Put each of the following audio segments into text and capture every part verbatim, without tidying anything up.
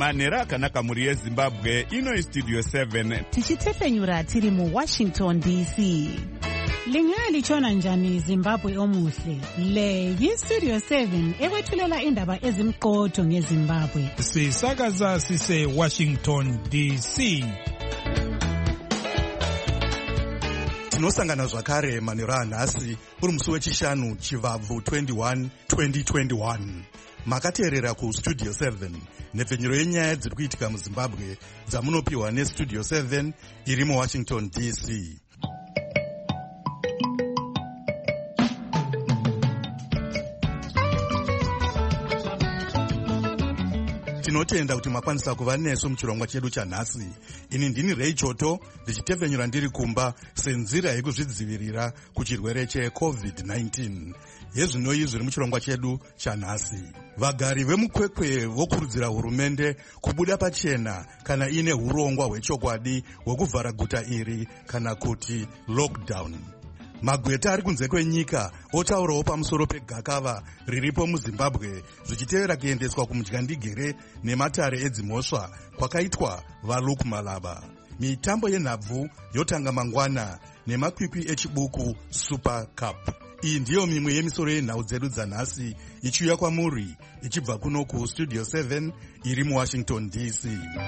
manhero akanaka mhuri yezimbabwe. Ino Studio seven tichitefenyura tiri muWashington D C. Lingalichona njani Zimbabwe omuhle? Le yi-Studio seven ekwethulela indaba ezimqotho ngeZimbabwe. Sisakaza sise Washington D C. Tinosangana zvakare manhero anhasi uri musi wechishanu Chivabvu twenty-one twenty twenty-one. Makateerera ku Studio seven nepfenyuro yenyaya dziri kuitika muZimbabwe dzamunopiwa neStudio seven iri muWashington D C. Tinotenda kuti makwanisa kuva nesu muchirongwa chedu chanhasi. Ini ndini Ray Choto ndichitefenyura ndiri kumba senzira yekuzvidzivirira kuchirwere checovid nineteen. Yezvinoi zviri muchirongwa chedu chanhasi. Vagari vemukwekwe vokurudzira hurumende kubuda pachena kana ine urongwa hwechokwadi hwekuvhara guta iri kana kuti lockdown. Magweta ari kunze kwenyika otaurawo pamusoro pegakava riripo muZimbabwe zvichitevera kuendeswa kumudyandigere nematare edzimhosva kwakaitwa vaLuke Malaba. Mitambo yenhabvu yotanga mangwana nemakwikwi echibuku Super Cup. Iyi ndiyo mimwe yemisoro yenhau dzedu dzanhasi ichiuya kwamuri ichibva kuno ku Studio seven iri muWashington D C.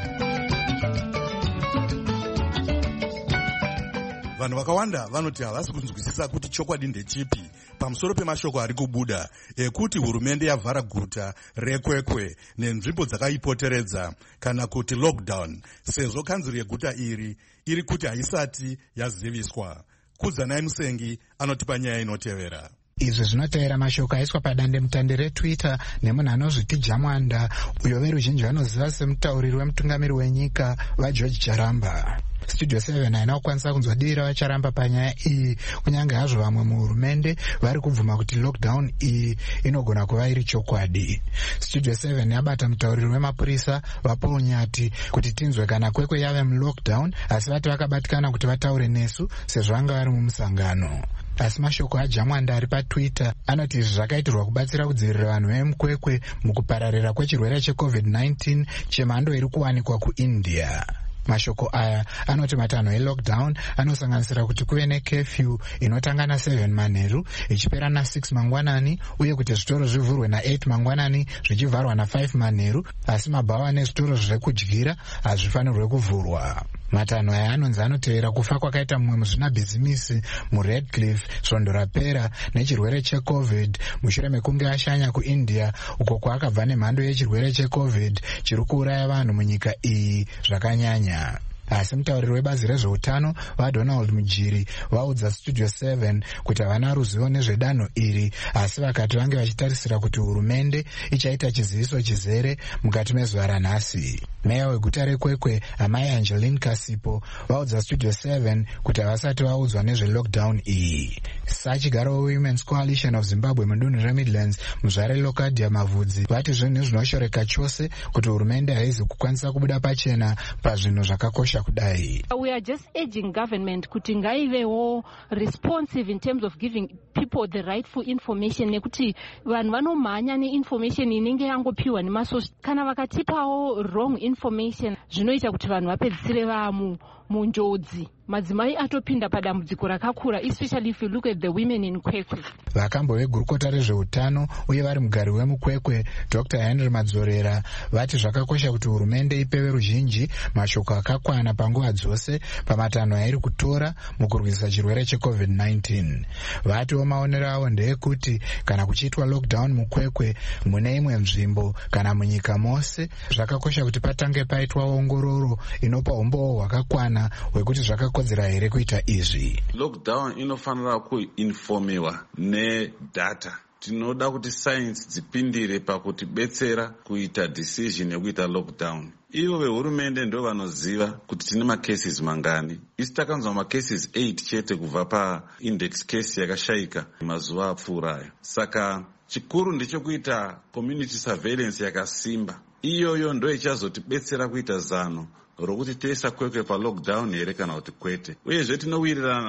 Vanhu vakawanda vanoti havasi kunzwisisa kuti chokwadi ndechipi pamusoro pemashoko ari kubuda ekuti hurumende yavhara guta rekwekwe nenzvimbo dzakaipoteredza kana kuti lockdown sezvo kanzuro yeguta iri iri kuti haisati yaziviswa. Kudzanai Musengi anotipa nyaya inotevera. Izvi zvinotevera mashoko aiswa padande mutande reTwitter nemunhu anozviti Jamwanda, uyo veruzhinji vanoziva semutauriri wemutungamiri wenyika vaGeorge Charamba. Studio seven haina kukwanisa kunzwa dii ravacharamba panyaya iyi, kunyange hazvo vamwe muhurumende vari kubvuma kuti lockdown iyi inogona kuva iri chokwadi. Studio seven yabata mutauriri wemapurisa vaPaul Nyati kuti tinzwe kana kwekwe yave mulockdown, asi vati vakabatikana kuti vataure nesu sezvo vanga vari mumusangano. Asi mashoko aJamwanda ari paTwitter anoti izvi zvakaitirwa kubatsira kudzivirira vanhu vemukwekwe mukupararira kwechirwere checovid nineteen chemhando iri kuwanikwa kuIndia. Mashoko aya anoti matanho elockdown anosanganisira kuti kuve necurfew inotanga na seven manheru ichipera na six mangwanani, uye kuti zvitoro zvivhurwe na eight mangwanani zvichivharwa na five manheru, asi mabhawa nezvitoro zvekudyira hazvifanirwe kuvhurwa. Matanho aya anonzi anotevera kufa kwakaita mumwe muzvinabhizimisi muRedcliffe svondo rapera nechirwere checovid mushure mekunge ashanya kuIndia, uko kwaakabva nemhando yechirwere checovid chiri kuuraya vanhu munyika iyi zvakanyanya. Asi mutauriri webazi rezveutano vaDonald Mujiri vaudza Studio seven kuti havana ruzivo nezvedanho iri, asi vakati vange vachitarisira kuti hurumende ichaita chiziviso chizere mukati mezuva ranhasi. Meya weguta rekwekwe amai Angeline Kasipo vaudza Studio seven kuti havasati vaudzwa nezvelockdown iyi. Sachigaro weWomen's Coalition of Zimbabwe mudunhu reMidlands muzvare Lokadia Mavudzi vati zvinhu zvinoshoreka chose kuti hurumende haizi kukwanisa kubuda pachena pazvinhu zvakakosha kudai. We are just urging government kuti ngaivewo responsive in terms of giving people the rightful information, nekuti vanhu vanomhanya neinformation inenge yangopiwa nemasource. Kana vakatipawo wrong information zvinoita kuti vanhu vapedzisire vamu munjodzi, madzimai atopinda padambudziko rakakura, especially if you look at the women in Kwekwe. Vakambo vegurukota rezveutano uye vari mugari wemukwekwe Doctor Henry Madzorera vati zvakakosha kuti hurumende ipewe ruzhinji mashoko akakwana panguva dzose pamatanho airi kutora mukurwisa chirwere checovid nineteen. Vatiwo maonero avo ndeyekuti kana kuchiitwa lockdown mukwekwe mune imwe nzvimbo kana munyika mose, zvakakosha kuti patange paitwa ongororo inopa umboo hwakakwana hwekuti zvakakodzera here kuita izvi. Lockdown inofanira kuinformiwa nedata. Tinoda kuti science dzipindire pakutibetsera kuita decision yekuita lockdown. Ivo vehurumende ndo vanoziva kuti tine macases mangani. Isi takanzwa macases eight chete kubva paindex case yakashaika mazuva apfuurayo. Saka chikuru ndechekuita community surveillance yakasimba. Iyoyo ndo ichazotibetsera kuita zano rokuti tesa kwekwe pa lockdown here kana kuti kwete. Uyezve tinowirirana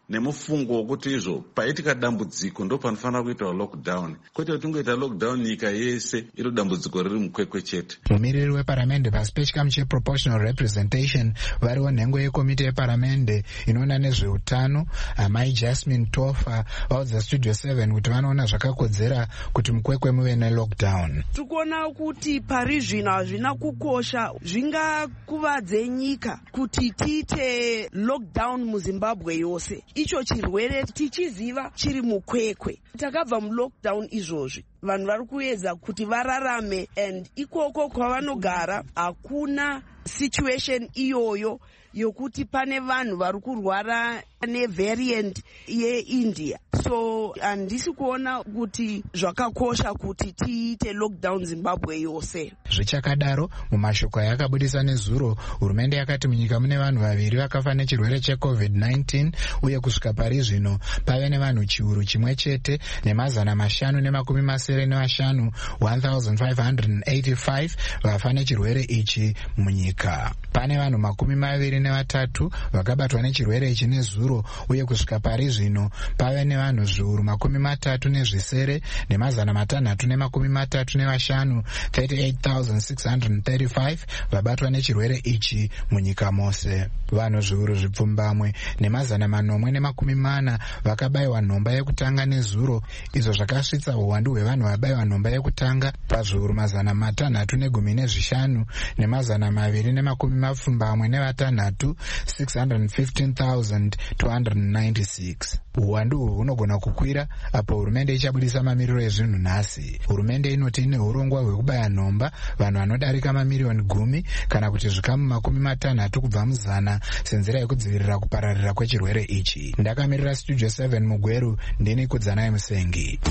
nemufungo wokuti izvo paitika dambudziko ndo panofanira kuitwa lockdown, kwete kuti ungoita lockdown nyika yese iro dambudziko riri mukwekwe chete. Mumiriri weparamende pasi pechikamu cheproportional representation variwo nhengo yekomiti yeparamende inoona nezveutano amai Jasmine Tofa vaudza Studio seven kuti vanoona zvakakodzera kuti mukwekwe muve nelockdown. Tikuona kuti pari zvino hazvina kukosha, zvingakuvadze nyika kuti tiite lockdown muZimbabwe yose. Icho chirwere tichiziva chiri mukwekwe. Takabva mulockdown izvozvi vanhu vari kuedza kuti vararame, and ikoko kwavanogara hakuna situation iyoyo yokuti pane vanhu vari kurwara nevariant yeIndia. So handisi kuona kuti zvakakosha kuti tiite lockdown Zimbabwe yose. Zvichakadaro, mumashoko ayakabudisa nezuro, hurumende yakati munyika mune vanhu vaviri vakafa nechirwere checovid nineteen uye kusvika pari zvino pave nevanhu chiuru chimwe chete nemazana mashanu nemakumi masere nevashanu one thousand five hundred eighty-five vafa nechirwere ichi munyika. Pane vanhu makumi maviri nevatatu vakabatwa nechirwere ichi nezuro uye kusvika pari zvino pave nevanhu zviuru makumi matatu nezvisere nemazana matanhatu nemakumi matatu nevashanu thirty-eight thousand six hundred thirty-five vabatwa nechirwere ichi munyika mose. Vanhu zviuru zvipfumbamwe nemazana manomwe nemakumi mana vakabayiwa nhomba yekutanga nezuro, izvo zvakasvitsa uwandu hwevanhu vabayiwa nhomba yekutanga pazviuru mazana matanhatu negumi nezvishanu nemazana maviri nemakumi mapfumbamwe nevatanhatu six hundred fifteen thousand two hundred ninety-six. Uwandu uhu hunogona kukwira apo hurumende ichabudisa mamiriro ezvinhu nhasi. Hurumende inoti ine urongwa hwekubaya nhomba vanhu vanodarika mamiriyoni gumi kana kuti zvikamu makumi matanhatu kubva muzana senzira yekudzivirira kupararira kwechirwere ichi. Ndakamirira Studio seven Mugweru, ndini Kudzanai Musengi.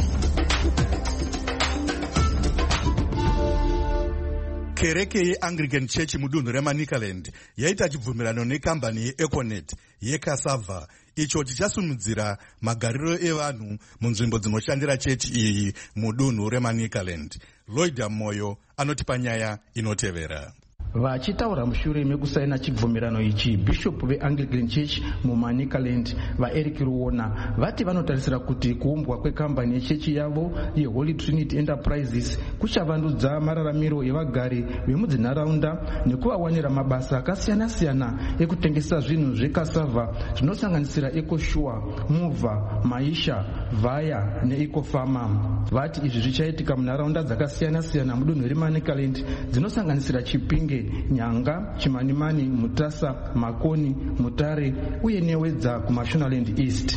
Kereke yeAnglican Church mudunhu reManicaland yaita chibvumirano nekambani yeEconet yeCassava icho chichasimudzira magariro evanhu munzvimbo dzinoshandira chechi iyi mudunhu reManicaland. Lloyd Moyo anotipa nyaya inotevera. Vachitaura mushure mekusaina chibvumirano ichi, Bishop veAnglican Church muManicaland vaEric Ruona vati vanotarisira kuti kuumbwa kwekambani yechechi yavo yeHoly Trinity Enterprises kuchavandudza mararamiro evagari vemudzinharaunda nekuvawanira mabasa akasiyana-siyana ekutengesa zvinhu zvekasava zvinosanganisira EcoSure, Mova, Maisha, Vaya neEcoFarma. Vati izvi zvichaitika munharaunda dzakasiyana-siyana mudunhu reManicaland dzinosanganisira Chipinge, Nyanga, Chimanimani, Mutasa, Makoni, Mutare uye newedza kuMashonaland East.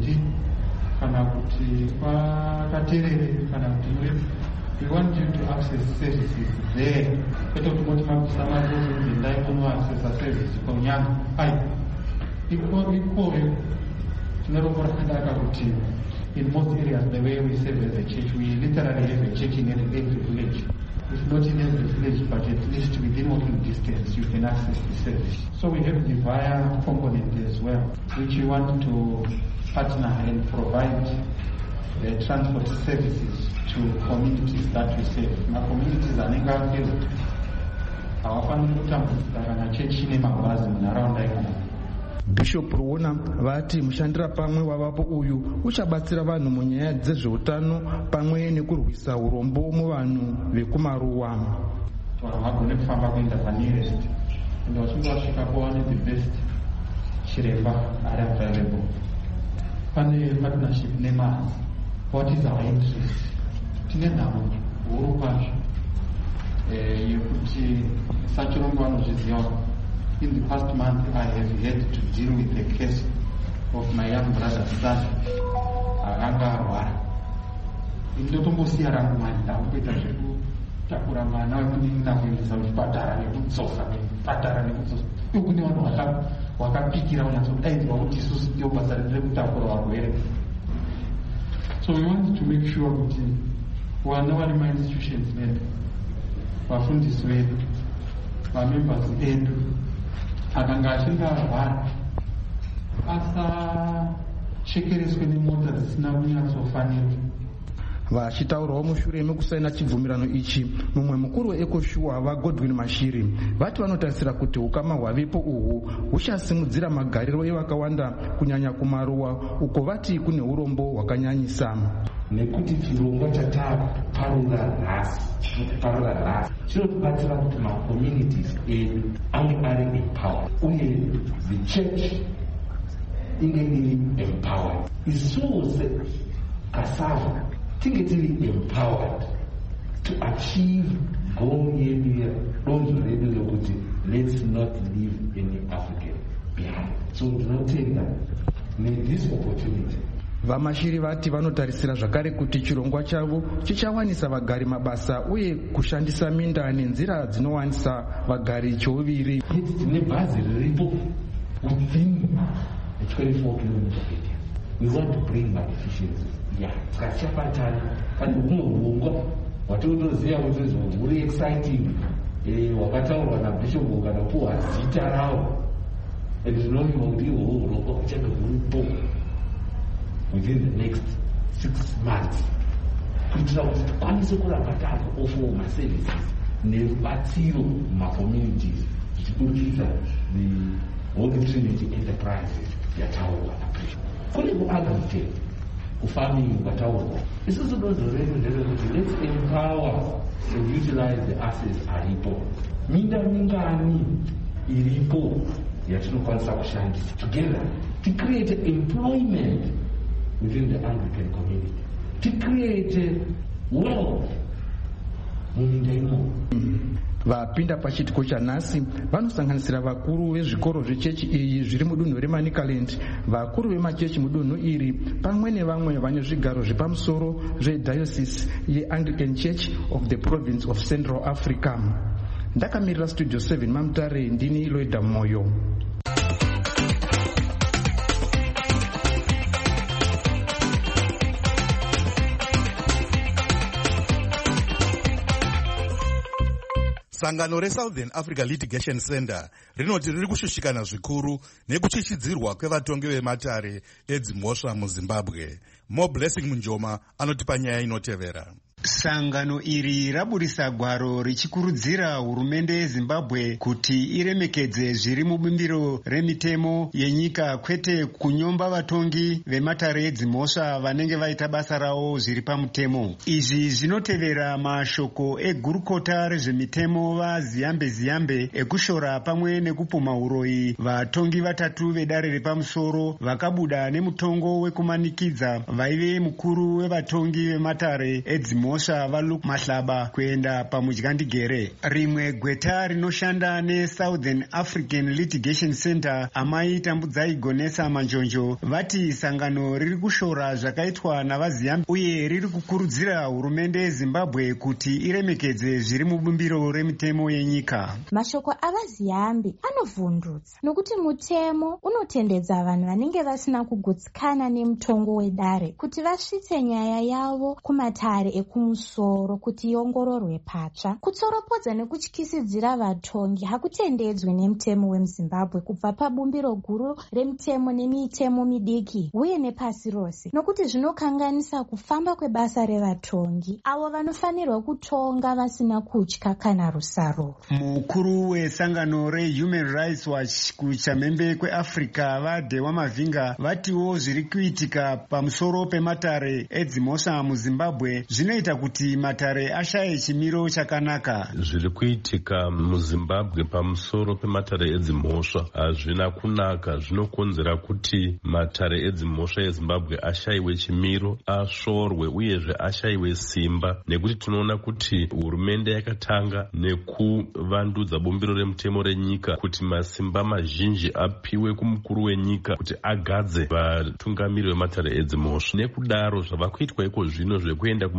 Kana kuti kwakaterere kana kuti we want you to access services there. Kwete kuti moti mabisa mazozo kuti ndai kuno access services kwa Nyanga. Ai, iko ikoyo tinorongora kandaka kuti in most areas the way we serve as a church, we literally have a church in every village. If not in every village, but at least within walking distance, you can access the service. So we have the via component as well, which we want to partner and provide the transport services to communities that we serve. Now, communities are negative. Our family are changing in around like Bishop Ruona vati mushandira pamwe wavapo uyu uchabatsira vanhu munyaya dzezveutano pamwe nekurwisa urombo muvanhu vekumaruwa. Vanhu vagone kufamba kuenda panearest ende vachinge vasvikapo vane the best chiremba ari available. Pane partnership neMars. What is our interest? Tine nhamo huru kwazvo yekuti sachirongwa vanozviziva. In the past month, I have had to deal with the case of my young brother's son, akanga arwara. Indotombosiya rangu mani ndakuita zvekutakura mwana wekuningira kuendesa kuchipatara nekudzosa nekupatara nekudzosa. Kune vanhu vakapikira kunyatsodaidzwa kuti isusu ndio basa redu rekutakura varwere. So we want to make sure kuti vana vari mainstitutions medu, vafundisi vedu, vamembers edu, akanga achinge arwara asachekereswe nemota dzisina kunyatsofanira. Vachitaurawo mushure mekusaina chibvumirano ichi, mumwe mukuru weEcoSure vaGodwin Mashiri vati vanotarisira kuti ukama hwavepo uhu huchasimudzira magariro evakawanda kunyanya kumaruwa uko vati kune urombo hwakanyanyisa. Nekuti chirongwa chataparura nhasi chinotiparura nhasi chinotibatsira kuti macommunities edu ange ari empowered uye the church inge iri empowered. Isuse Kasava tinge tiri empowered to achieve goal yedu donzo redu rekuti let's not leave any African behind. So ndinotenda this opportunity. Vamashiri vati vanotarisira zvakare kuti chirongwa chavo chichawanisa vagari mabasa uye kushandisa minda nenzira dzinowanisa vagari choviri. Tine bhazi riripo within a twenty-four kilometer area. We want to bring back efficiency. Yeah, skachapatana kandi umwe hurongwa watotoziva kuti huri exciting wakataurwa naBishop kana kuwa zita rawo and ndinoziva kuti ihwo hurongwa huchabe huripo within the next six months kuitira kuti tikwanise kuramba takuoffer maservices nerubatsiro mumacommunities tichiburikidza the Holy Trinity enterprises yataurwa naBishop. Kune kuagritech kufarming kwataurwa, isusu donzo redu nderekuti let's empower and utilize the assets aripo. Minda mingani iripo yatinokwanisa kushandisa together to create employment within the Anglican community, to create wealth muminda imo. Vapinda pachitiko chanhasi vanosanganisira vakuru vezvikoro zvechechi iyi zviri mudunhu reManicaland, vakuru vemachechi mudunhu iri pamwe nevamwe vane zvigaro zvepamusoro zvedayosisi yeAnglican Church of the Province of Central Africa. Ndakamirira Studio seven Mamutare, ndini Loida Moyo. Sangano reSouthern Africa Litigation Center rinoti riri kushushikana zvikuru nekuchichidzirwa kwevatongi vematare edzimhosva muZimbabwe. Mo Blessing Munjoma anoti panyaya inotevera. Sangano iri raburisa gwaro richikurudzira hurumende yeZimbabwe kuti iremekedze zviri mubumbiro remitemo yenyika, kwete kunyomba vatongi vematare edzimhosva vanenge vaita basa ravo zviri pamutemo. Izvi zvinotevera mashoko egurukota rezvemitemo vaZiyambe Ziyambe ekushora pamwe nekupuma uroyi vatongi vatatu vedare repamusoro vakabuda nemutongo wekumanikidza vaive mukuru wevatongi vematare edzimhosva vaLuke Mahlaba kuenda pamudyandigere. Rimwe gweta rinoshanda neSouthern African Litigation Center, Amai Tambudzai Gonesa Manjonjo, vati sangano riri kushora zvakaitwa navaZiyambe uye riri kukurudzira hurumende yeZimbabwe kuti iremekedze zviri mubumbiro remitemo yenyika. Mashoko avaZiyambe anovhundutsa nokuti mutemo unotendedza vanhu vanenge vasina kugutsikana nemutongo wedare kuti vasvitse nyaya yavo kumatare eku musoro kuti iongororwe patsva. Kutsoropodza nekutyisidzira vatongi hakutendedzwe nemutemo wemuZimbabwe kubva pabumbiro guru remitemo nemitemo midiki uye nepasi rose, nokuti zvinokanganisa kufamba kwebasa revatongi avo vanofanirwa kutonga vasina kutya kana rusaro. Mukuru wesangano reHuman Rights Watch kuchamhembe kweAfrica vaDewa Mavinga vatiwo zviri kuitika pamusoro pematare edzimhosva muZimbabwe zvinoita kuti matare ashaye chimiro chakanaka. Zviri kuitika muZimbabwe pamusoro pematare edzimhosva hazvina kunaka. Zvinokonzera kuti matare edzimhosva eZimbabwe ashayiwe chimiro, ashorwe uyezve ashayiwe simba, nekuti tinoona kuti hurumende yakatanga nekuvandudza bumbiro remutemo renyika kuti masimba mazhinji apiwe kumukuru wenyika kuti agadze vatungamiri vematare edzimhosva. Nekudaro zvava kuitwa iko zvino zvekuenda kumatare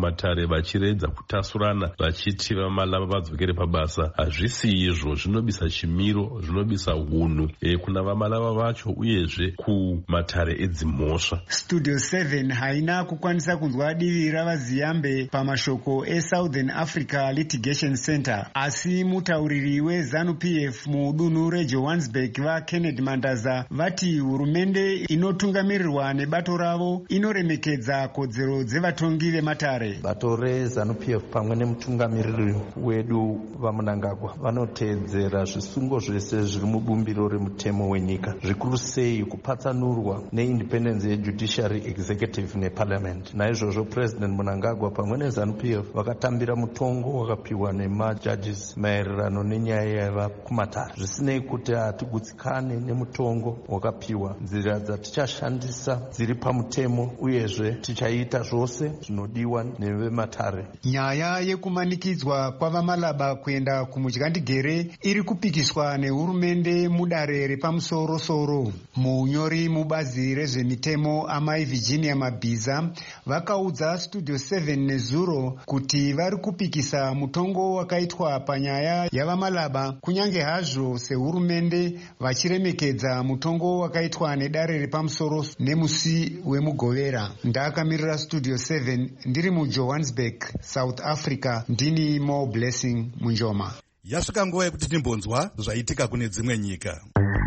matare vachiredza kutasurana vachiti vamalava vadzokere pabasa. Hazvisi izvo, zvinobisa chimiro, zvinobisa unhu e, kuna vamalava vacho uyezve kumatare edzimhosva. Studio seven haina kukwanisa kunzwa divi ravaziyambe pamashoko eSouthern Africa Litigation Center, asi mutauriri weZANU-P F mudunhu reJohannesburg vaKennedy Mandaza vati hurumende inotungamirirwa nebato ravo inoremekedza kodzero dzevatongi vematare. Bato reZANU-P F pamwe nemutungamiriri wedu vaMnangagwa vanoteedzera zvisungo zvese zviri mubumbiro remutemo wenyika, zvikuru sei kupatsanurwa neindependence yejudiciary, executive neparliament. Naizvozvo President Mnangagwa pamwe neZANU-P F vakatambira mutongo wakapiwa nemajudges maererano nenyaya yava kumatare. Zvisinei kuti hatigutsikane nemutongo wakapiwa, nzira dzatichashandisa dziri pamutemo uyezve tichaita zvose zvinodiwa nevematare. Nyaya yekumanikidzwa kwavamalaba kuenda kumudyandigere iri kupikiswa nehurumende mudare repamusoro-soro. Munyori mubazi rezvemitemo amai Virginia Mabhiza vakaudza Studio seven nezuro kuti vari kupikisa mutongo wakaitwa panyaya yavamalaba, kunyange hazvo sehurumende vachiremekedza mutongo wakaitwa nedare repamusoro nemusi wemugovera. Ndakamirira Studio seven ndiri muJohannesburg, South Africa. Ndini Mo Blessing Munjoma. Yasvika nguva yekuti timbonzwa zvaitika kune dzimwe nyika.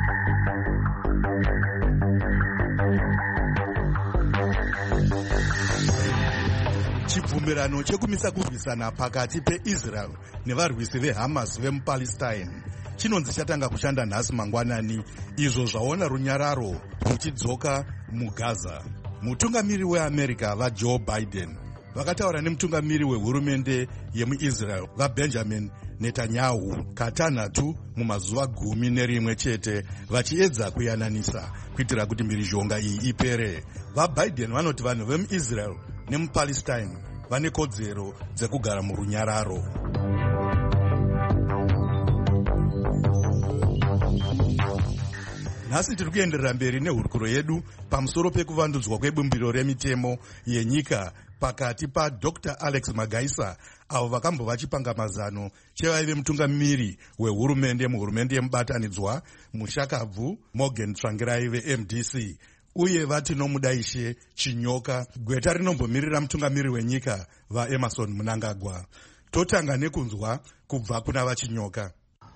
Chibvumirano chekumisa kurwisana pakati peIsrael nevarwisi veHamas vemupalestine chinonzi chatanga kushanda nhasi mangwanani, izvo zvaona runyararo ruchidzoka muGaza. Mutungamiri weAmerica vaJoe Biden vakataura nemutungamiri wehurumende yemuIsrael vaBenjamin Netanyahu katanhatu mumazuva gumi nerimwe chete, vachiedza kuyananisa kuitira kuti mhirizhonga iyi ipere. VaBiden vanoti vanhu vemuIsrael nemupalestine vane kodzero dzekugara murunyararo. Nhasi tiri kuenderera mberi nehurukuro yedu pamusoro pekuvandudzwa kwebumbiro remitemo yenyika pakati paDr Alex Magaisa avo vakambova chipangamazano chevaive mutungamiri wehurumende muhurumende yemubatanidzwa mushakabvu Morgan Tsvangirai veM D C, uye vati nomudaishe Chinyoka, gweta rinombomirira mutungamiri wenyika vaEmerson Mnangagwa. Totanga nekunzwa kubva kuna vaChinyoka.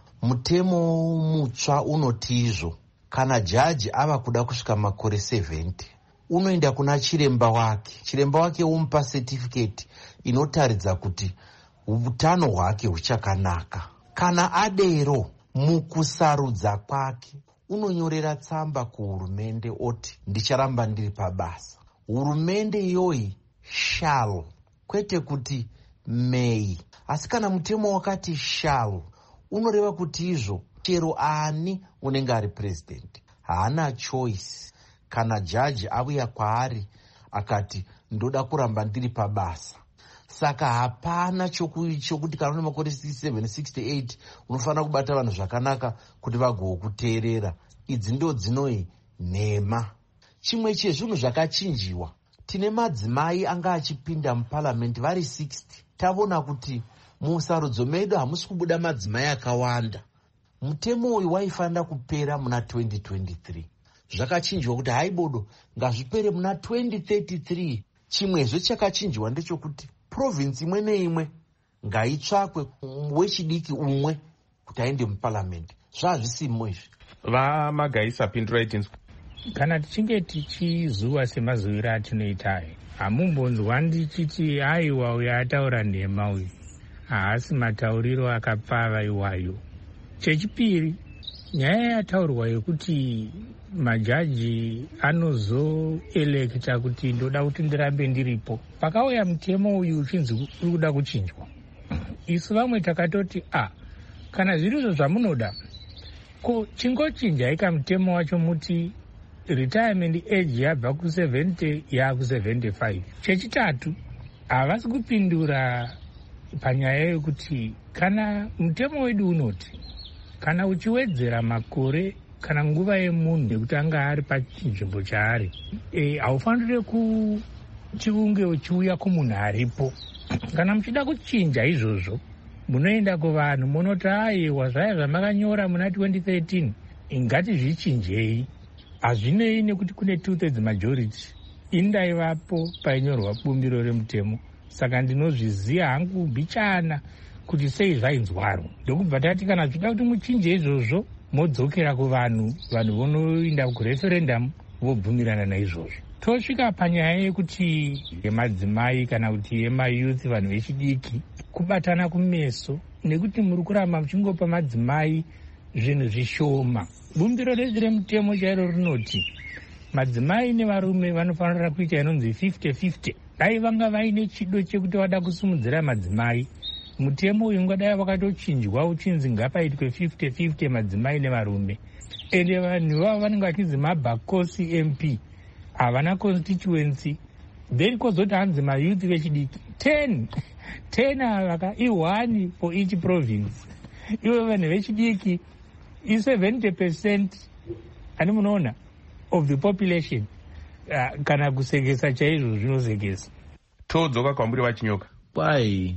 Mutemo mutsva unoti izvo kana jaji ava kuda kusvika makore seventy unoenda kuna chiremba wake, chiremba wake umupa certificate inotaridza kuti utano hwake huchakanaka. Kana adero mukusarudza kwake unonyorera tsamba kuhurumende oti ndicharamba ndiri pabasa. Hurumende iyoyi shall, kwete kuti may. Asi kana mutemo wakati shall unoreva kuti izvo chero ani unenge ari president haana choice. Kana jaji auya kwaari akati ndoda kuramba ndiri pabasa, saka hapana chokuti kana une makore sixty-seven sixty-eight unofanira kubata vanhu zvakanaka kuti vagokuteerera. Idzi ndo dzinoi nhema. Chimwe chezvinhu zvakachinjiwa, tine madzimai anga achipinda muparliament vari sixty. Tavona kuti musarudzo medu hamusi kubuda madzimai akawanda. Mutemo uyu waifanira kupera muna twenty twenty-three. Zvakachinjwa kuti haibodo ngazvipere muna twenty thirty-three. Chimwezve chakachinjwa ndechokuti province imwe neimwe ngaitsvakwe wechidiki umwe kuti aende muparliament. Zvazvisimo izvi. VaMagaisa pindurai tinzwa. Kana tichinge tichizuva semazuviro atinoita aya, hamumbonzwa ndichiti aiwa uyo ataura nhema uyu haasi matauriro akapfava iwayo. Chechipiri, nyaya yataurwa yekuti majaji anozoelekta kuti ndoda kuti ndirambe ndiripo. Pakauya mutemo uyu uchinzi uri kuda kuchinjwa, isu vamwe takatoti a kana zvirizvo zvamunoda ko chingochinjai kamutemo wacho muti retirement age yabva ku seventy yaku seventy-five. Chechitatu, havasi kupindura panyaya yekuti kana mutemo wedu unoti kana uchiwedzera makore kana nguva yemunhu yekuti anga ari pachinzvimbo chaari, e, haufanire kuti unge uchiuya kumunhu aripo Kana muchida kuchinja izvozvo munoenda kuvanhu munoti aiwa zvaya zvamakanyora muna twenty thirteen ingati zvichinjei. Hazvinei nekuti kune two-thirds majority. Indaivapo painyorwa bumbiro remutemo. Saka ndinozviziva hangu mbichana kuti sei zvainzwaro. Ndokubva tati kana zvida kuti muchinje izvozvo modzokera kuvanhu, vanhu vonoenda kureferendum vobvumirana naizvozvo. Tosvika panyaya yekuti yemadzimai kana kuti yemayouth, vanhu vechidiki kubatana kumeso nekuti muri kuramba muchingopa madzimai zvinhu zvishoma. Bumbiro redu remutemo chairo rinoti madzimai nevarume vanofanira kuita inonzi fifty fifty. Dai vanga vaine chido chekuti vada kusimudzira madzimai, mutemo uyu ungadai wakatochinjwa uchinzi ngapaitwe fifty fifty madzimai nevarume. Ende vanhu vavo vanenge vachinzi mabhakosi M P havana constituency. Then kozoti hanzi mayouth vechidiki ten ten avaka i1 for each province. Ivo vanhu vechidiki i seventy percent ani munoona of the population. Uh, kana kusekesa chaizvo zvinosekesa. Todzoka kwamburi vachinyoka. Kwai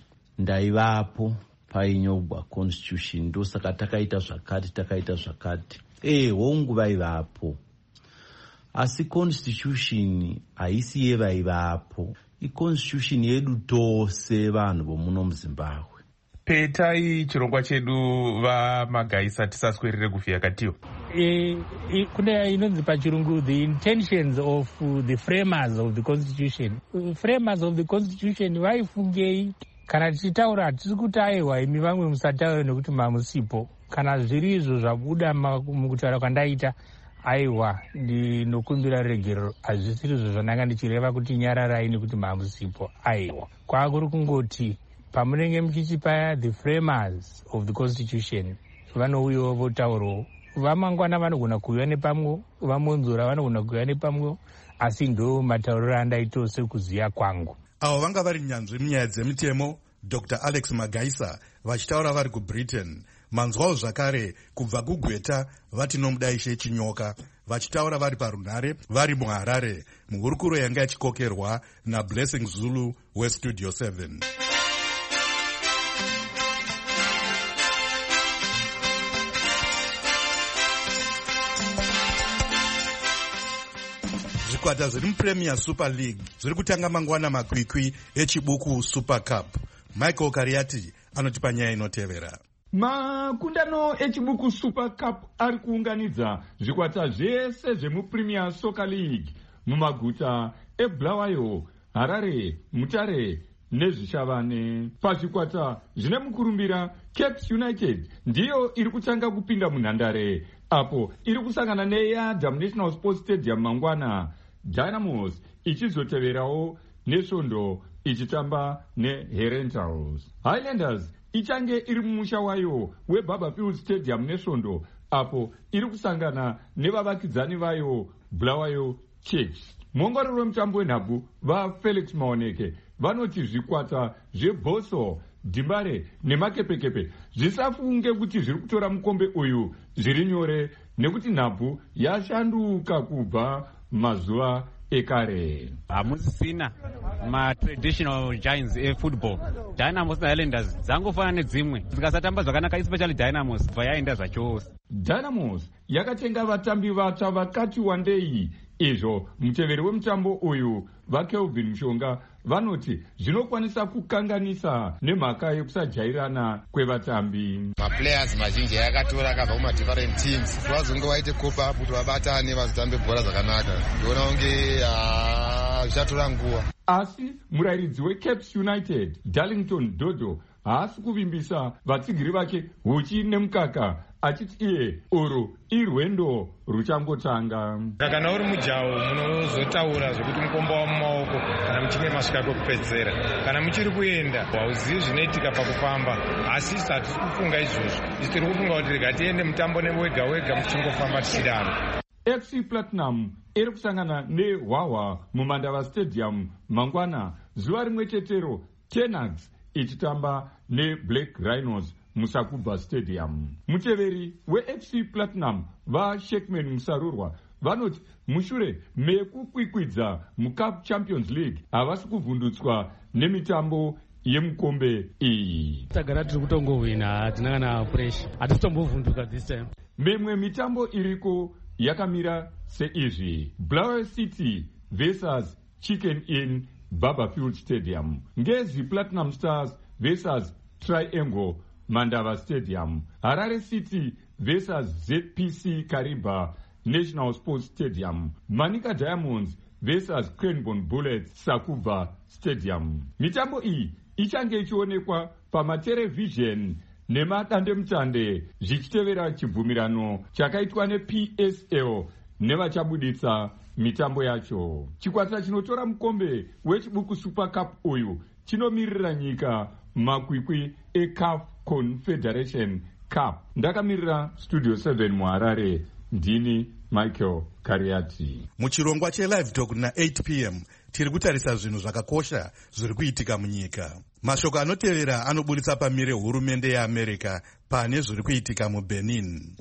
ndaivapo painyogwa constitution ndosaka takaita zvakati takaita zvakati. Eh hongu vaivapo. Asi constitution haisi yevaivapo. I-constitution yedu tose vanhu vomuno muZimbabwe. Petai chirongwa chedu vamagaisa tisaswerere kufia katiyo. E, e, kune inonzi pachirungu the intentions of uh, the framers of the constitution. Uh, framers of the constitution vaifungei kana tichitaura tiri kuti aiwa imi vamwe musataura nekuti mamusipo. Kana zviri izvo zvabuda mukutaura kwandaita aiwa ndinokumbira regero hazvisiri izvo zvandanga ndichireva kuti nyararai nekuti mamusipo aiwa. Kwakuri kungoti pamunenge muchichipa the framers of the constitution vanouyawo votaurawo. Vamangwana vanogona kuuya nepamwe, vamonzora vanogona kuuya nepamwe, asi ndo matauriro andaita sekuziya kwangu. Avo vanga vari nyanzvi munyaya dzemitemo Doctor Alex Magaisa vachitaura vari kuBritain. Manzwawo zvakare kubva kuGweta vati nomudaishe Chinyoka vachitaura vari parunhare vari muHarare muhurukuro yanga yachikokerwa naBlessing Zulu weStudio seven. Zvikwata zviri muPremier Super League zviri kutanga mangwana makwikwi echibuku Super Cup. Michael Kariati anotipa nyaya inotevera. Makundano echibuku Super Cup ari kuunganidza zvikwata zvese zvemuPremier Soccer League mumaguta eBulawayo, Harare, Mutare nezvishavane. Pazvikwata zvine mukurumbira Cape United ndiyo iri kutanga kupinda munhandare apo iri kusangana neYadam National Sports Stadium mangwana, Dynamos ichizoteverawo neSvondo ichitamba neHerentals. Highlanders ichange iri mumusha wayo weBarberfield Stadium neSvondo apo iri kusangana nevavakidzani vayo Bulawayo Chiefs. Muongororo wemutambo wenhabvu vaFelix Maoneke vanoti zvikwata zveBhoso, Dimbare nemakepekepe zvisafunge kuti zviri kutora mukombe uyu zviri nyore nekuti nhabvu yashanduka kubva mazuva ekare. Hamusina ma-traditional giants efootball. Dynamos naHighlanders dzangofana nedzimwe dzikasatamba zvakanaka, especially Dynamos bva yaenda zvachose. Dynamos yakatenga vatambi vatsva vakati wandei. Izvo muteveri wemutambo uyu vaKelvin Mushonga vanoti zvinokwanisa kukanganisa nemhaka yekusajairana kwevatambi. Maplayers mazhinji yakatora akabva kuma-different teams vazonge vaite copa up kuti vabatane vazotambe bhora zvakanaka. Ndiona unge zvichatora nguva. Asi murayiridzi weCape United Darlington Dodo haasi kuvimbisa vatsigiri vake huchi nemukaka achiti iye uru irwendo ruchangotanga. Kana uri mujawo munozotaura zvokuti mukombo wa mumaoko kana muchinge masvika kwekupedzera. Kana muchiri kuenda hauzivi zvinoitika pakufamba, asi hatisi kufunga izvozvo. Isi tiri kufunga kuti rega tiende mutambo wega wega muchingofamba tichidaro. F C Platinum iri kusangana neHwaHwa muMandava Stadium mangwana zuva rimwe chetero, Tenax ichitamba neBlack Rhinos muSakubva Stadium. Muteveri weF C Platinum vaSheckman Musarurwa vanoti mushure mekukwikwidza muCup Champions League havasi kuvhundutswa nemitambo yemukombe iyi. Tagara tiri kutongohwina, hatina kana pressure, hatitombovhunduka this time. Mimwe mitambo iriko yakamira seizvi: Blair City versus Chicken Inn Barberfield Stadium, Ngezi Platinum Stars versus Triangle Mandava Stadium, Harare City versus Z P C Kariba National Sports Stadium, Manica Diamonds versus Cranbourne Bullets Sakuva Stadium. Mitambo iyi ichange ichionekwa pamaterevhizheni nemadandemutande zvichitevera chibvumirano chakaitwa neP S L nevachabuditsa mitambo yacho. Chikwata chinotora mukombe wechibuku Super Cup uyu chinomirira nyika makwikwi eCAF Confederation Cup. Ndakamirira Studio seven muHarare, ndini Michael Kariati. Muchirongwa chelive talk na eight p m tiri kutarisa zvinhu zvakakosha zviri kuitika munyika. Mashoko anotevera anobuditsa pamire hurumende yeAmerica pane zviri kuitika muBenin.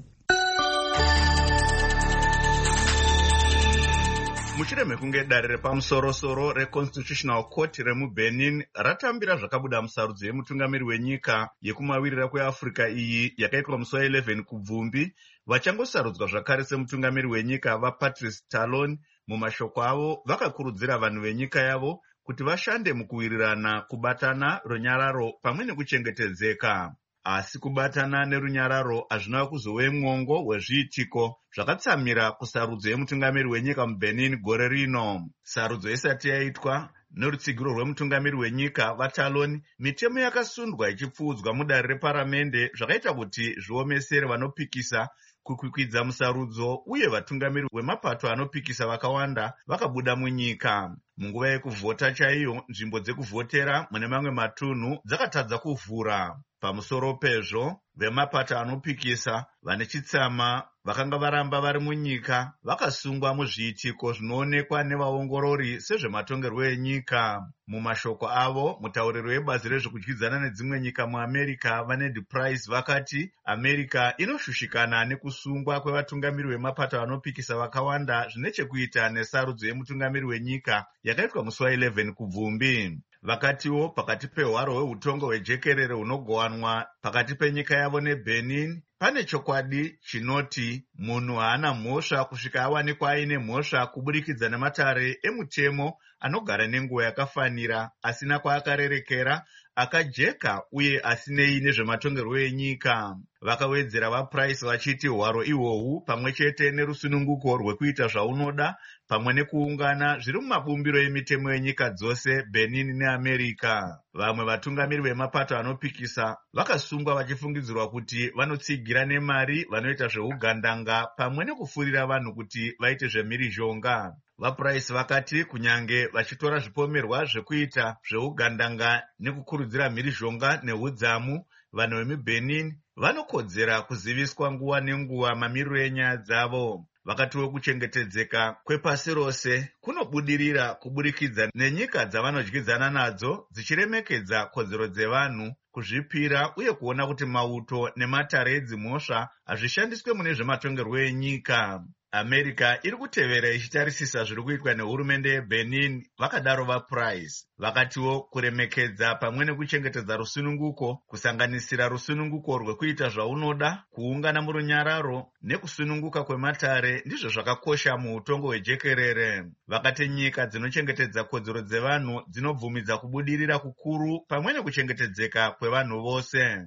Mushure mekunge dare repamusoro-soro reConstitutional Court remuBenin ratambira zvakabuda musarudzo yemutungamiri wenyika yekumawirira kweAfrica iyi yakaitwa musi wa eleven kubvumbi, vachangosarudzwa zvakare semutungamiri wenyika vaPatrice Talon. Mumashoko avo vakakurudzira vanhu venyika yavo kuti vashande mukuwirirana, kubatana, runyararo pamwe nekuchengetedzeka. Asi kubatana nerunyararo hazvina kuzove mwongo wezviitiko zvakatsamira kusarudzo yemutungamiri wenyika muBenin gore rino. Sarudzo isati yaitwa nerutsigiro rwemutungamiri wenyika vaTalon, mitemo yakasundwa ichipfuudzwa mudare reparamende zvakaita kuti zviomesere vanopikisa kukwikwidza musarudzo, uye vatungamiri vemapato anopikisa vakawanda vakabuda munyika. Munguva yekuvhota chaiyo, nzvimbo dzekuvhotera mune mamwe matunhu dzakatadza kuvhura. Pamusoro pezvo, vemapato anopikisa vane chitsama vakanga varamba vari munyika vakasungwa muzviitiko zvinoonekwa nevaongorori sezvematongerwo enyika. Mumashoko avo, mutauriri webazi rezvekudyidzana nedzimwe nyika muAmerica vaNed Price vakati America inoshushikana nekusungwa kwevatungamiri vemapato anopikisa vakawanda zvine chekuita nesarudzo yemutungamiri wenyika yakaitwa musi wa eleven kubvumbi. Vakatiwo pakati pehwaro hweutongo hwejekerere hunogowanwa pakati penyika yavo neBenin pane chokwadi chinoti munhu haana mhosva kusvika awanikwa aine mhosva kuburikidza nematare emutemo anogara nenguva yakafanira, asina kwaakarerekera, akajeka uye asinei nezvematongerwo enyika. Vakawedzera vaPrice vachiti hwaro ihwohwu pamwe chete nerusununguko rwekuita zvaunoda pamwe nekuungana zviri mumabumbiro emitemo yenyika dzose Benin neAmerica. Vamwe vatungamiri vemapato anopikisa vakasungwa vachifungidzirwa kuti vanotsigira nemari vanoita zveugandanga pamwe nekufurira vanhu kuti vaite zvemhirizhonga. VaPrice vakati kunyange vachitora zvipomerwa zvekuita zveugandanga nekukurudzira mhirizhonga neudzamu, vanhu vemuBenin vanokodzera kuziviswa nguva nenguva mamiriro enyaya dzavo. Vakatiwo kuchengetedzeka kwepasi rose kunobudirira kuburikidza nenyika dzavanodyidzana nadzo dzichiremekedza kodzero dzevanhu, kuzvipira uye kuona kuti mauto nematare edzimhosva hazvishandiswe mune zvematongerwo enyika. America iri kutevera ichitarisisa zviri kuitwa nehurumende yeBenin, vakadaro vaPrice. Vakatiwo kuremekedza pamwe nekuchengetedza rusununguko, kusanganisira rusununguko rwekuita zvaunoda, kuungana murunyararo nekusununguka kwematare ndizvo zvakakosha muutongo hwejekerere. Vakati nyika dzinochengetedza kodzero dzevanhu dzinobvumidza kubudirira kukuru pamwe nekuchengetedzeka kwevanhu vose.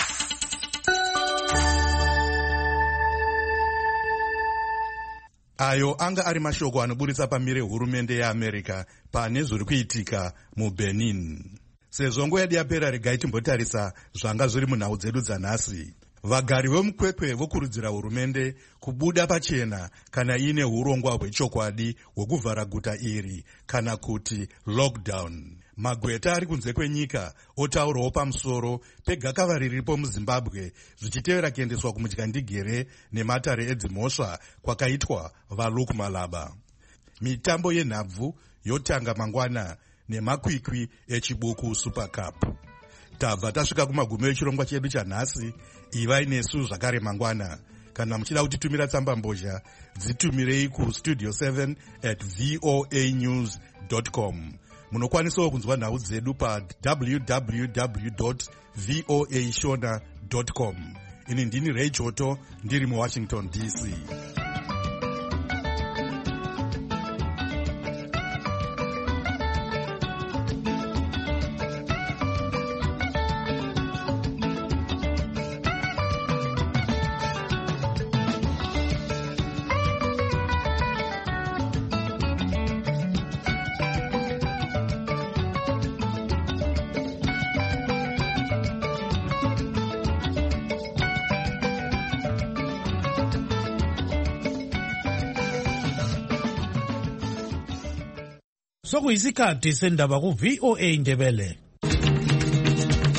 Ayo anga ari mashoko anoburitsa pamire hurumende yeAmerica pane zviri kuitika muBenin. Sezvo nguva yedu yapera, regai timbotarisa zvanga zviri munhau dzedu dzanhasi. Vagari vemukwekwe vokurudzira hurumende kubuda pachena kana iine urongwa hwechokwadi hwekuvhara guta iri kana kuti lockdown. Magweta ari kunze kwenyika otaurawo pamusoro pegakava riripo muZimbabwe zvichitevera kuendeswa kumudyandigere nematare edzimhosva kwakaitwa vaLuke Malaba. Mitambo yenhabvu yotanga mangwana nemakwikwi echibuku Super Cup. Tabva tasvika kumagumo echirongwa chedu chanhasi. Ivai nesu zvakare mangwana. kana muchida kutitumira tsamba mbozha dzitumirei kustudio seven at voa news dot com. Munokwanisawo kunzwa nhau dzedu pa w w w dot voa shona dot com. Ini ndini Ray Choto ndiri muWashington D C. Sokuyisikhathi sendaba ku V O A Ndebele.